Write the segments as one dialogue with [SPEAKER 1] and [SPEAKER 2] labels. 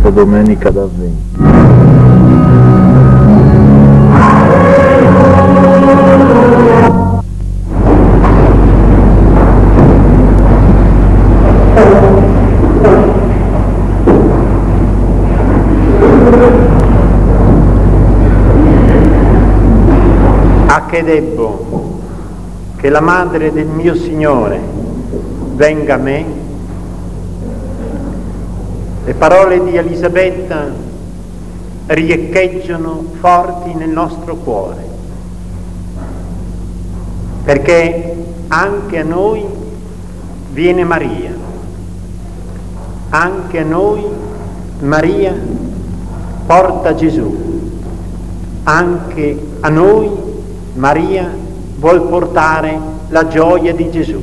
[SPEAKER 1] questa domenica d'Avvento.
[SPEAKER 2] A che debbo che la madre del mio Signore venga a me? Le parole di Elisabetta riecheggiano forti nel nostro cuore, perché anche a noi viene Maria, anche a noi Maria porta Gesù, anche a noi Maria vuol portare la gioia di Gesù.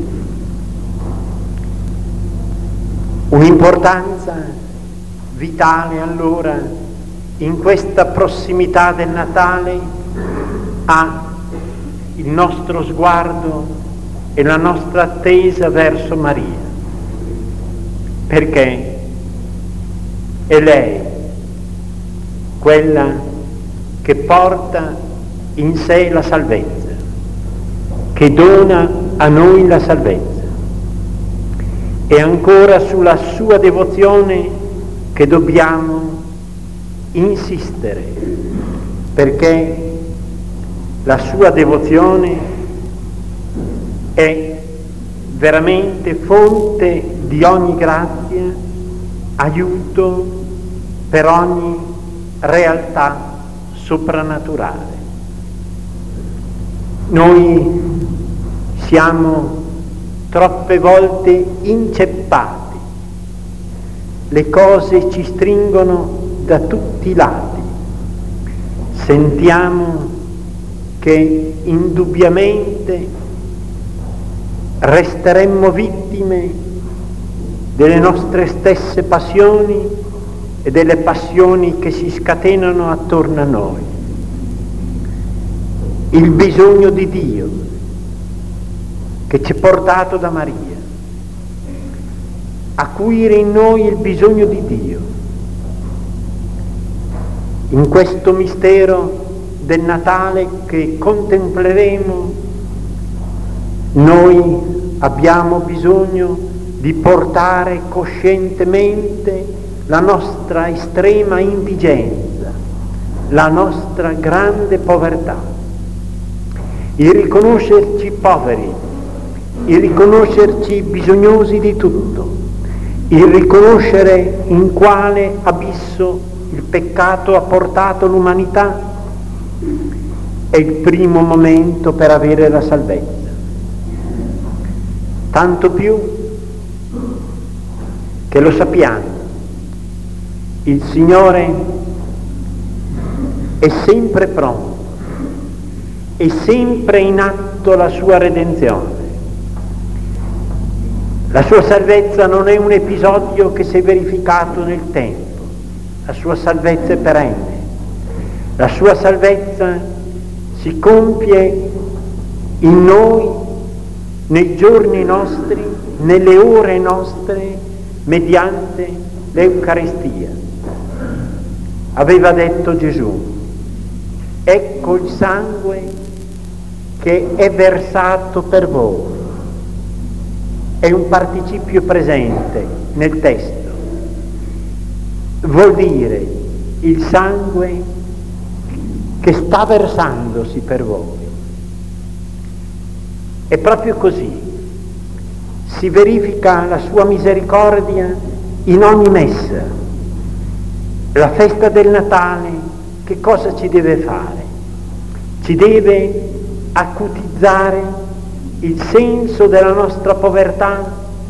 [SPEAKER 2] Un'importanza vitale allora in questa prossimità del Natale ha il nostro sguardo e la nostra attesa verso Maria, perché è lei quella che porta in sé la salvezza, che dona a noi la salvezza. È ancora sulla sua devozione che dobbiamo insistere, perché la sua devozione è veramente fonte di ogni grazia, aiuto per ogni realtà soprannaturale. Noi siamo troppe volte inceppati, le cose ci stringono da tutti i lati, sentiamo che indubbiamente resteremmo vittime delle nostre stesse passioni e delle passioni che si scatenano attorno a noi. Il bisogno di Dio che ci è portato da Maria, acuire in noi il bisogno di Dio. In questo mistero del Natale che contempleremo, noi abbiamo bisogno di portare coscientemente la nostra estrema indigenza, la nostra grande povertà, il riconoscerci poveri, il riconoscerci bisognosi di tutto, il riconoscere in quale abisso il peccato ha portato l'umanità è il primo momento per avere la salvezza. Tanto più che lo sappiamo, il Signore è sempre pronto, è sempre in atto la sua redenzione. La sua salvezza non è un episodio che si è verificato nel tempo, la sua salvezza è perenne, la sua salvezza si compie in noi, nei giorni nostri, nelle ore nostre, mediante l'Eucaristia. Aveva detto Gesù: ecco il sangue che è versato per voi. È un participio presente nel testo, vuol dire il sangue che sta versandosi per voi. È proprio così, si verifica la sua misericordia in ogni messa. La festa del Natale che cosa ci deve fare? Ci deve acutizzare il senso della nostra povertà,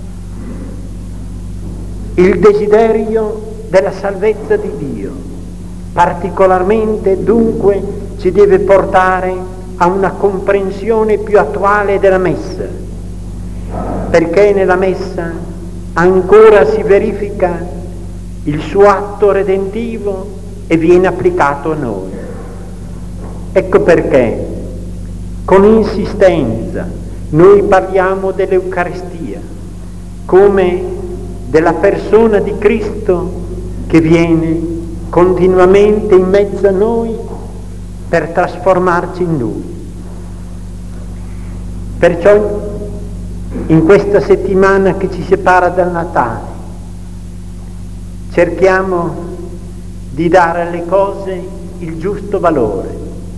[SPEAKER 2] il desiderio della salvezza di Dio. Particolarmente dunque ci deve portare a una comprensione più attuale della messa, perché nella messa ancora si verifica il suo atto redentivo e viene applicato a noi. Ecco perché con insistenza noi parliamo dell'Eucaristia come della persona di Cristo che viene continuamente in mezzo a noi per trasformarci in Lui. Perciò in questa settimana che ci separa dal Natale cerchiamo di dare alle cose il giusto valore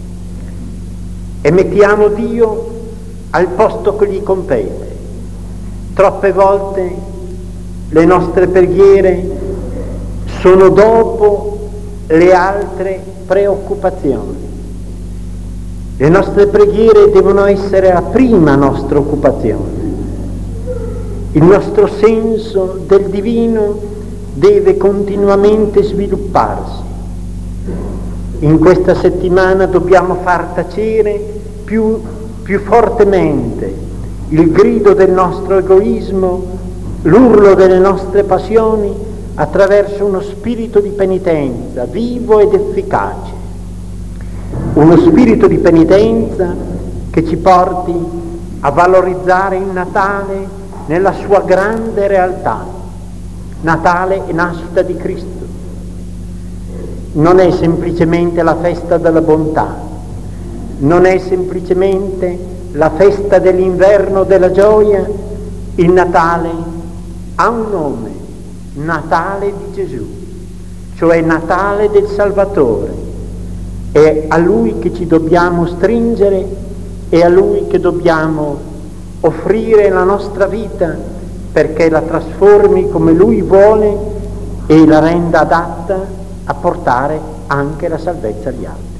[SPEAKER 2] e mettiamo Dio al posto che gli compete. Troppe volte le nostre preghiere sono dopo le altre preoccupazioni. Le nostre preghiere devono essere la prima nostra occupazione. Il nostro senso del divino deve continuamente svilupparsi. In questa settimana dobbiamo far tacere più fortemente il grido del nostro egoismo, l'urlo delle nostre passioni, attraverso uno spirito di penitenza vivo ed efficace. Uno spirito di penitenza che ci porti a valorizzare il Natale nella sua grande realtà. Natale è nascita di Cristo. Non è semplicemente la festa della bontà, non è semplicemente la festa dell'inverno della gioia. Il Natale ha un nome, Natale di Gesù, cioè Natale del Salvatore. È a Lui che ci dobbiamo stringere, è a Lui che dobbiamo offrire la nostra vita perché la trasformi come Lui vuole e la renda adatta a portare anche la salvezza agli altri.